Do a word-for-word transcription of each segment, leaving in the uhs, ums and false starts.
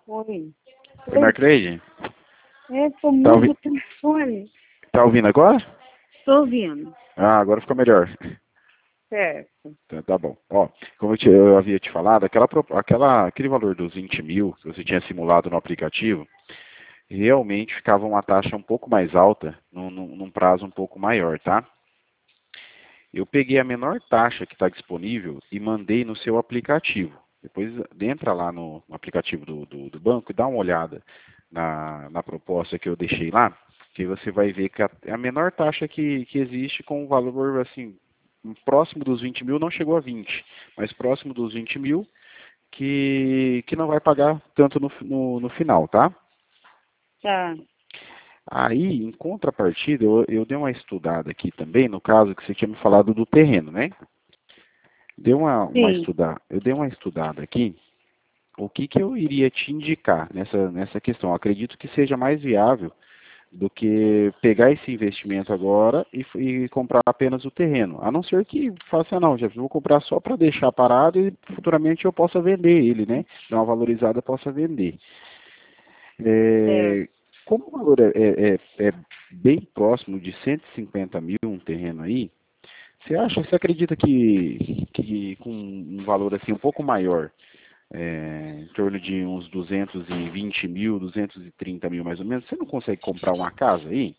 Oi. Oi, Marcleide? É, tô Tá, muito ouvi no telefone. tá ouvindo agora? Tô ouvindo. Ah, agora ficou melhor. Certo. Tá, tá bom. Ó, como eu, te- eu havia te falado, aquela, pro- aquela, aquele valor dos vinte mil que você tinha simulado no aplicativo, realmente ficava uma taxa um pouco mais alta, num, num- num prazo um pouco maior, tá? Eu peguei a menor taxa que está disponível e mandei no seu aplicativo. Depois entra lá no, no aplicativo do, do, do banco e dá uma olhada na, na proposta que eu deixei lá, que você vai ver que a, a menor taxa que, que existe com o valor assim, próximo dos vinte mil, não chegou a vinte, mas próximo dos vinte mil, que, que não vai pagar tanto no, no, no final, tá? Tá. Aí, em contrapartida, eu, eu dei uma estudada aqui também, no caso que você tinha me falado do terreno, né? Dei uma, uma Sim. estudada, eu dei uma estudada aqui, o que, que eu iria te indicar nessa, nessa questão. Eu acredito que seja mais viável do que pegar esse investimento agora e, e comprar apenas o terreno. A não ser que faça, não, já vou comprar só para deixar parado e futuramente eu possa vender ele, né? Dar uma valorizada, possa vender. Certo. É, como o valor é, é, é é bem próximo de cento e cinquenta mil um terreno aí, você acha, você acredita que, que com um valor assim um pouco maior, é, em torno de uns duzentos e vinte mil, duzentos e trinta mil mais ou menos, você não consegue comprar uma casa aí?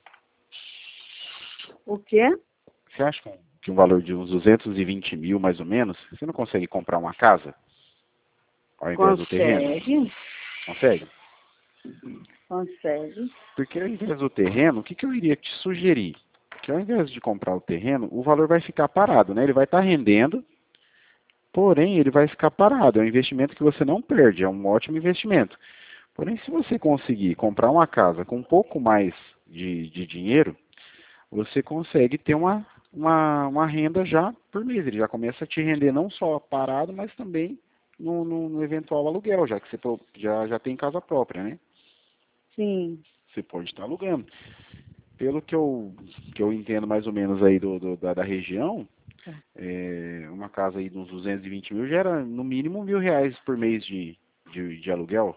O quê? Você acha que um valor de uns duzentos e vinte mil mais ou menos, você não consegue comprar uma casa ao invés do terreno? Consegue? Consegue? Consegue. Porque ao invés do terreno, o que, que eu iria te sugerir? Que ao invés de comprar o terreno, o valor vai ficar parado, né? Ele vai estar rendendo, porém ele vai ficar parado. É um investimento que você não perde, é um ótimo investimento. Porém, se você conseguir comprar uma casa com um pouco mais de, de dinheiro, você consegue ter uma, uma, uma renda já por mês. Ele já começa a te render não só parado, mas também no, no, no eventual aluguel, já que você pro- já, já tem casa própria, né? Sim. Você pode estar alugando. Pelo que eu, que eu entendo mais ou menos aí do, do- da, da região, Tá. é, uma casa aí de uns duzentos e vinte mil gera no mínimo mil reais por mês de, de, de aluguel.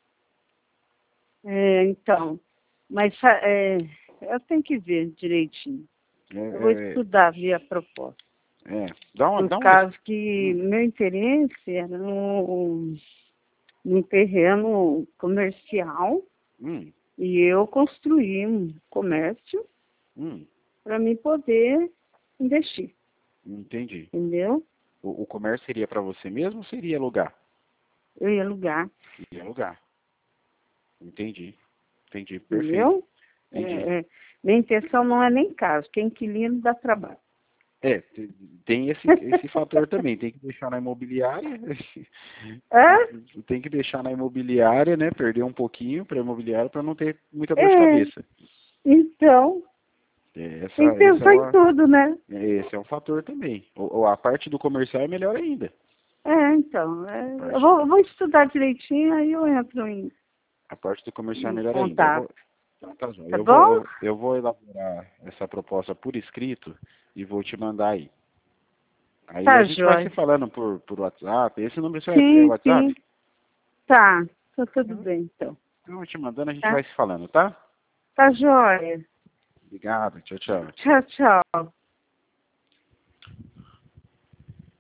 É, então, mas sa- é, eu tenho que ver direitinho. Eu vou É, estudar via proposta. é, é, dá uma, Por dá uma, causa que meu interesse era no, no terreno comercial hum, e eu construí um comércio hum, para mim poder investir, entendi. entendeu? O, o comércio seria para você mesmo ou seria alugar? Eu ia alugar, Iria alugar. Entendi. Entendi. Perfeito. entendeu? Entendi. É, é, minha intenção não é nem caso, que inquilino dá trabalho. É, te- tem esse, esse fator também. Tem que deixar na imobiliária. É? Tem que deixar na imobiliária, né? Perder um pouquinho para a imobiliária para não ter muita dor de É, cabeça. então, É, essa, tem que essa é pensar em uma, tudo, né? esse é um fator também. Ou, ou a parte do comercial é melhor ainda. É, então, A é, eu, parte, vou, eu vou estudar direitinho, aí eu entro em, a parte do comercial é em melhor ainda. Eu contato, vou, tá, tá joia. tá eu vou, bom? eu, eu vou elaborar essa proposta por escrito e vou te mandar aí. Aí a Tá, gente vai se jóia. falando por, por WhatsApp. Esse número seu é, é Sim, WhatsApp? sim, tá, tá tudo Então, bem, então, então eu te mandando, a gente tá? vai se falando, tá? Tá, jóia. Obrigado. Tchau, tchau. Tchau, tchau.